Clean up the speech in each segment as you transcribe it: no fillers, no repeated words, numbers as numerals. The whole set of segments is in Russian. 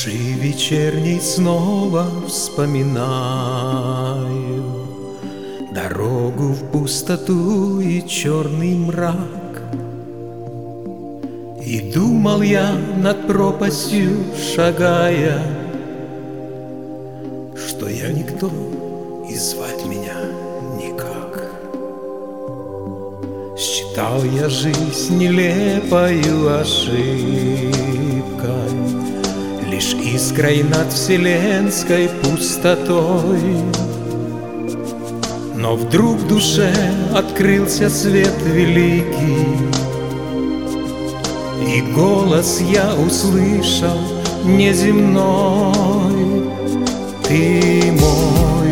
Тиши вечерней снова вспоминаю дорогу в пустоту и черный мрак. И думал я над пропастью шагая, что я никто и звать меня никак. Считал я жизнь нелепою ошибкой, лишь искрой над вселенской пустотой. Но вдруг в душе открылся свет великий, и голос я услышал неземной: ты мой,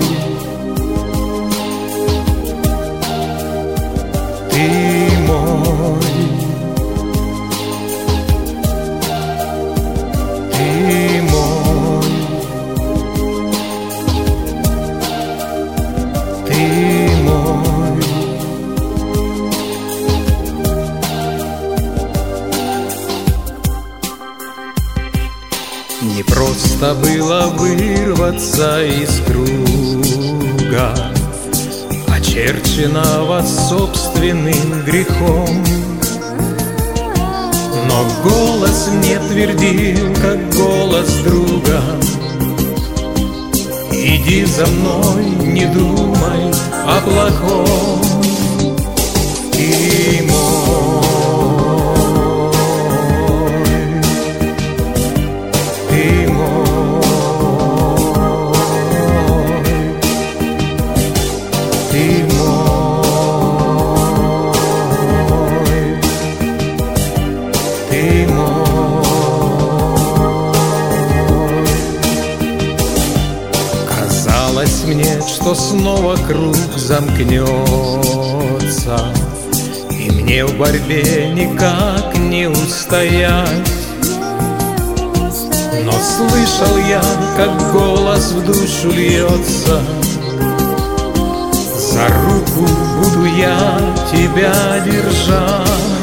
ты мой, ты мой, ты мой. Не просто было вырваться из круга, очерченного собственным грехом. Но голос мне твердил, как голос друга: иди за мной, не думай о плохом. Ты казалось мне, что снова круг замкнется, и мне в борьбе никак не устоять. Но слышал я, как голос в душу льется: за руку буду я тебя держать.